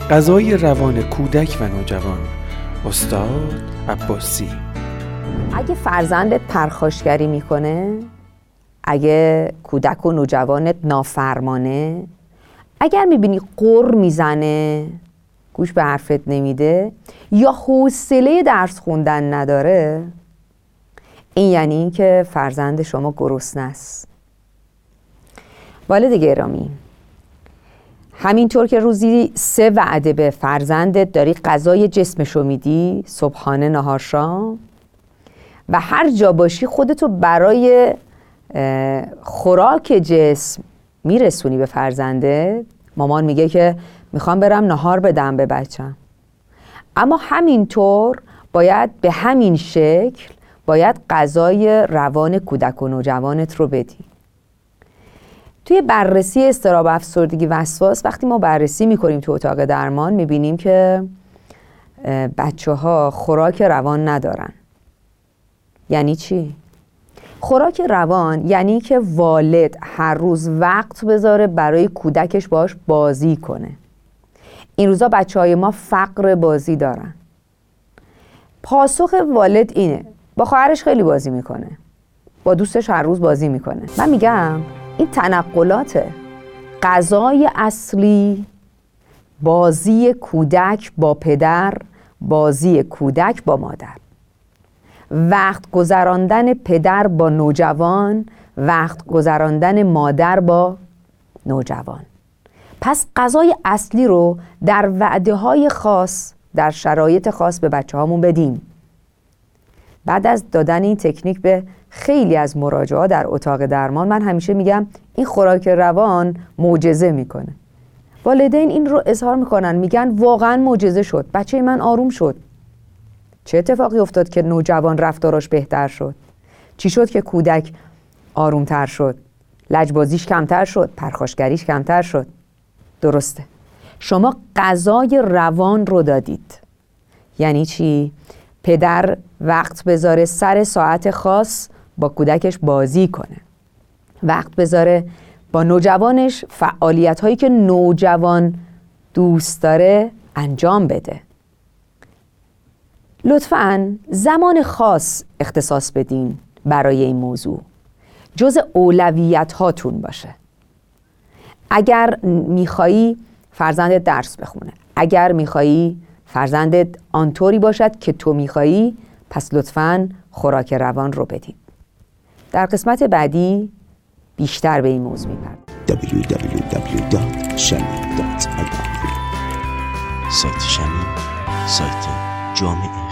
غذای روان کودک و نوجوان، استاد عباسی. اگه فرزندت پرخاشگری میکنه، اگه کودک و نوجوانت نافرمانه، اگر میبینی غر میزنه، گوش به حرفت نمیده یا حوصله درس خوندن نداره، این یعنی این که فرزند شما گرسنه است. والد گرامی، همینطور که روزی 3 وعده به فرزندت داری غذای جسمشو میدی، صبحانه، نهار، شام، و هر جا باشی خودتو برای خوراک جسم میرسونی به فرزندت. مامان میگه که میخوام برم نهار بدم به بچم، اما همینطور باید به همین شکل باید غذای روان کودک و نوجوانت رو بدی. توی بررسی اضطراب افسردگی وسواس، وقتی ما بررسی میکنیم تو اتاق درمان، میبینیم که بچه ها خوراک روان ندارن. یعنی چی؟ خوراک روان یعنی که والد هر روز وقت بذاره برای کودکش باش بازی کنه. این روزا بچه های ما فقر بازی دارن. پاسخ والد اینه: با خواهرش خیلی بازی میکنه، با دوستش هر روز بازی میکنه. من میگم این تنقلاته. غذای اصلی بازی کودک با پدر، بازی کودک با مادر، وقت گذراندن پدر با نوجوان، وقت گذراندن مادر با نوجوان. پس غذای اصلی رو در وعده‌های خاص، در شرایط خاص به بچه هامون بدیم. بعد از دادن این تکنیک به خیلی از مراجعات در اتاق درمان، من همیشه میگم این خوراک روان معجزه میکنه. والدین این رو اظهار میکنن، میگن واقعا معجزه شد، بچه من آروم شد. چه اتفاقی افتاد که نوجوان رفتاراش بهتر شد؟ چی شد که کودک آرومتر شد؟ لجبازیش کمتر شد، پرخاشگریش کمتر شد. درسته، شما غذای روان رو دادید. یعنی چی؟ پدر وقت بذاره سر ساعت خاص با کودکش بازی کنه، وقت بذاره با نوجوانش فعالیت هایی که نوجوان دوست داره انجام بده. لطفاً زمان خاص اختصاص بدین برای این موضوع، جز اولویت هاتون باشه. اگر میخوایی فرزندت درس بخونه، اگر میخوایی فرزندت آنطوری باشد که تو میخوایی، پس لطفاً خوراک روان رو بدید. در قسمت بعدی بیشتر به این موضوع میپردازیم. www.shami.ir سایت شمی، سایت جامعه